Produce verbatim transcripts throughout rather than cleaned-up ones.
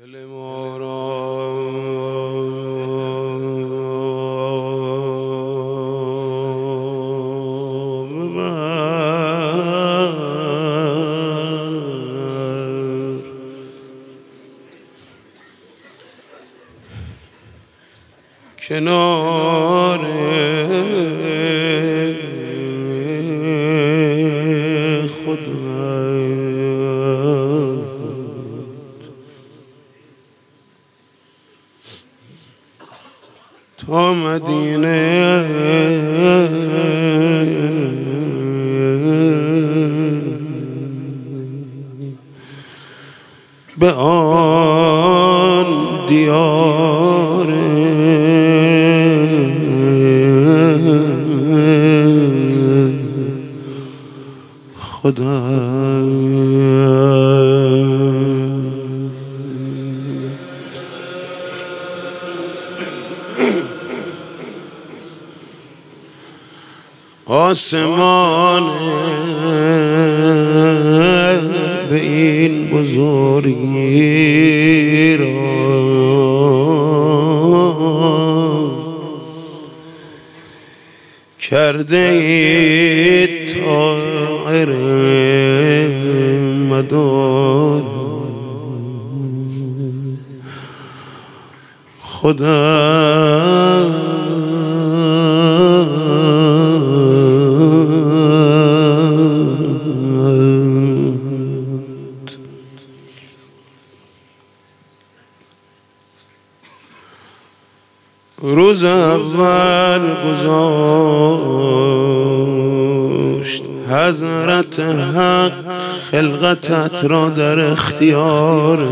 دل ما را ببر کنار تا مدینه به آن دیار خدا آسمان به این بزرگی را کرده ای طایر مدار خدا روز اول گذاشت حضرت حق خلقتت را در اختیار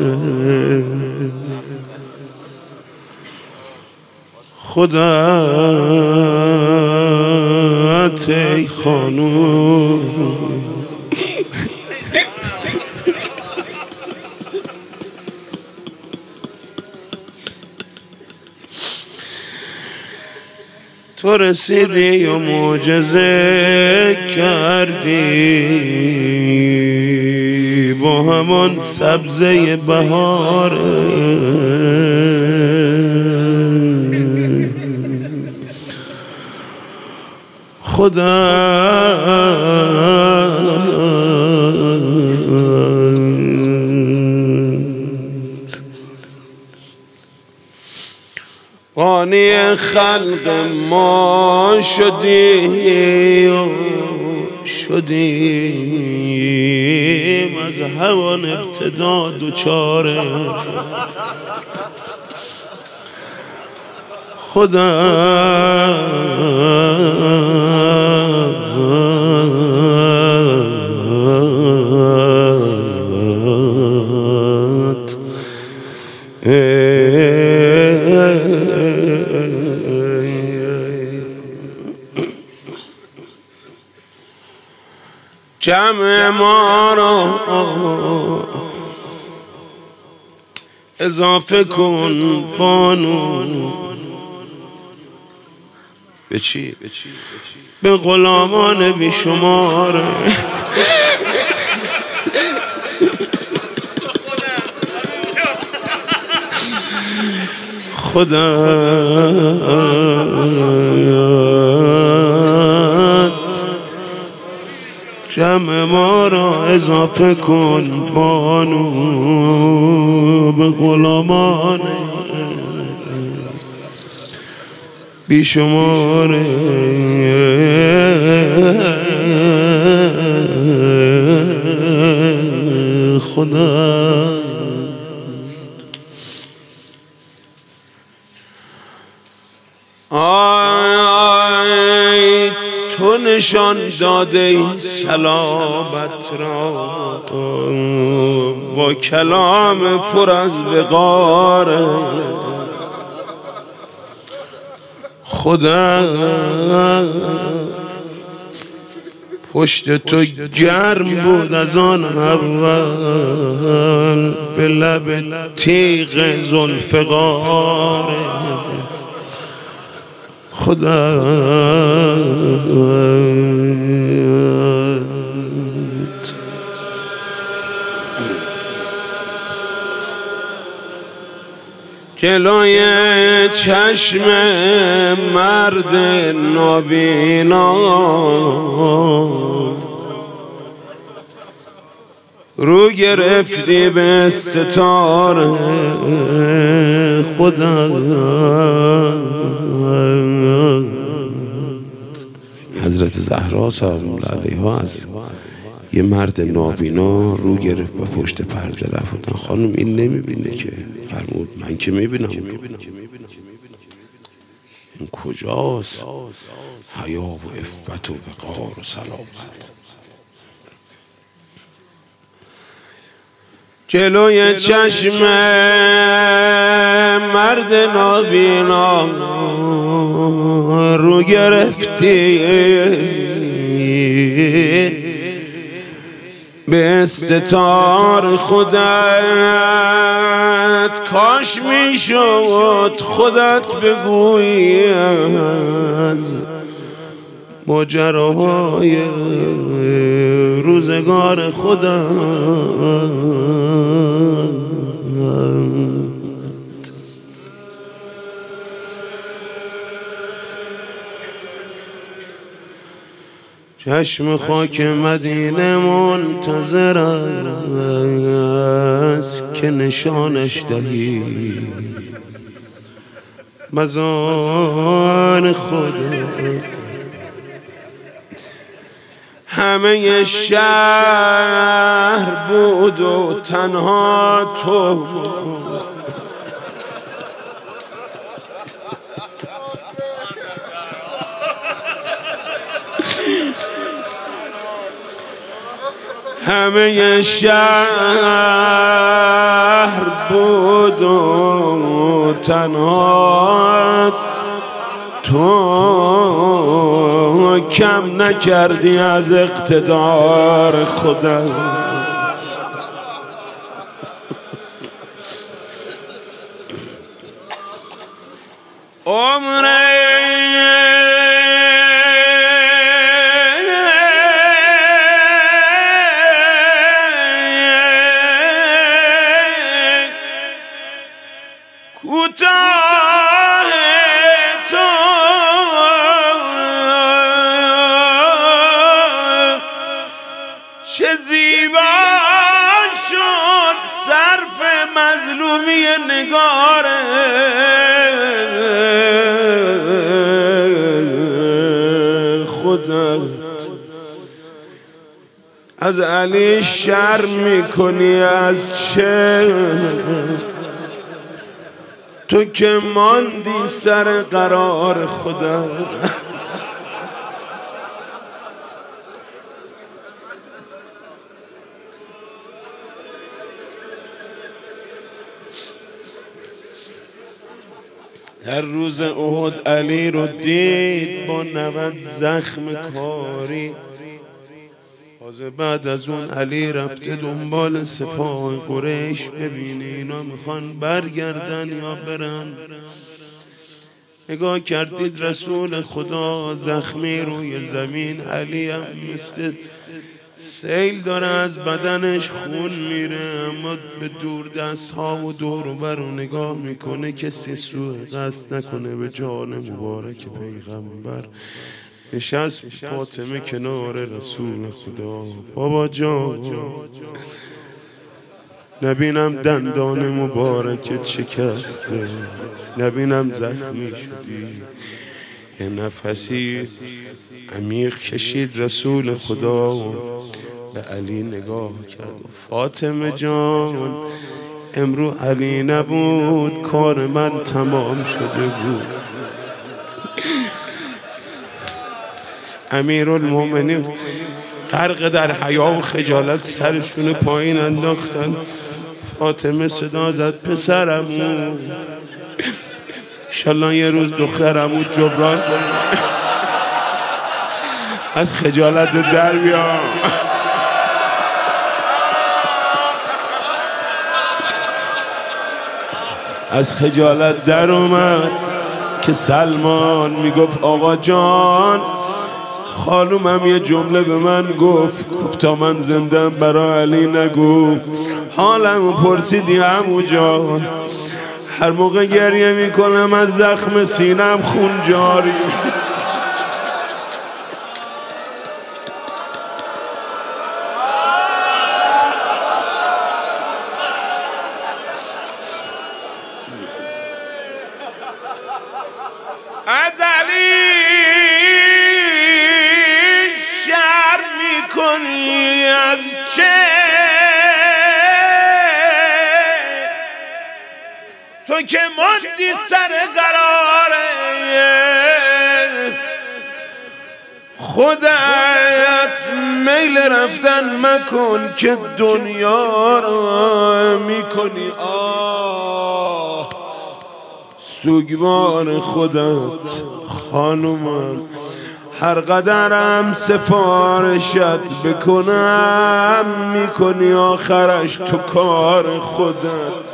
خدایت ای خانوم تو رسیدی و معجزه کردی با همان سبزه بهار خدا قانی خلق ما شدی و شدیم از هوان ابتدا دوچاره خدا جمع ما را اضافه کن بانو به چی؟ به غلامان بیشمار خدا جمع ما را اضافه کن بانو به غلامان بیشمار خدا آی تو نشان داده سلامت را با کلام پر از وقار خدا پشت تو گرم بود از آن اول به لب تیغ ذوالفقار خدا جلوی چشم مرد نابینا رو گرفتی به ستاره خدا. حضرت زهرا سلام الله علیها از یه مرد نابینا رو گرفت و پشت پرده رفت. خانم این نمیبینه که؟ فرمود من که میبینم. این کجاست؟ حیا و عفت و وقار و سلامت. جلوی چشم مرد نابینا رو گرفتی به استطار خودت. کاش میشد خودت بگویی از ماجراهای روزگار خودت. چشم خاک مدینه منتظر است که نشانش دهی مزار خدا. همه شهر بود و تنها تو همه شهر بود و تنها تو کم نکردی از اقتدار خدا. عمره کوتاه تو چه زیبا شد صرف مظلومی نگار خودت. از علی شرم میکنی از چه؟ تو که ماندی سر قرار خدا. در روز احد علی رو دید با نود زخم کاری. تازه بعد از اون علی رفته دنبال سپاه قریش ببینه اینا میخوان برگردن یا برن. نگاه کردید رسول خدا زخمی روی زمین، علی هم مثل سیل داره از بدنش خون میره، اما به دور دست ها و دور و بر رو نگاه میکنه کسی سوء قصد نکنه به جان مبارک پیغمبر. نشست فاطمه کنار رسول خدا. بابا جان نبینم دندان مبارکت شکسته، نبینم زخمی شدی. یه نفسی عمیق کشید رسول خدا و به علی نگاه کرد. فاطمه جان امرو علی نبود کار من تمام شده بود. امیرالمومنین غرق در حیا و خجالت سرشون پایین انداختن. فاطمه صدا زد پسرمو انشالله یه روز دخترمو جبران از خجالت در بیام. از خجالت در اومد که سلمان میگفت آقا جان خانومم یه جمله به من گفت، گفت تا من زندم برای علی نگو. حالمو پرسیدی عمو جان، هر موقع گریه میکنم از زخم سینم خون جاری. از علی شرم میکنی از چه؟ تو که ماندی سر قراره خودت میل رفتن مکن که دنیا را میکنی آه. سوگوار خودت خانومم، هر قدرم سفارشت بکنم میکنی آخرش تو کار خودت.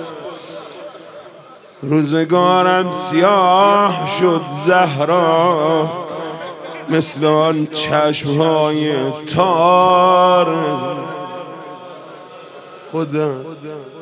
روزگارم سیاه شد زهرا مثل آن چشمهای تار خودت.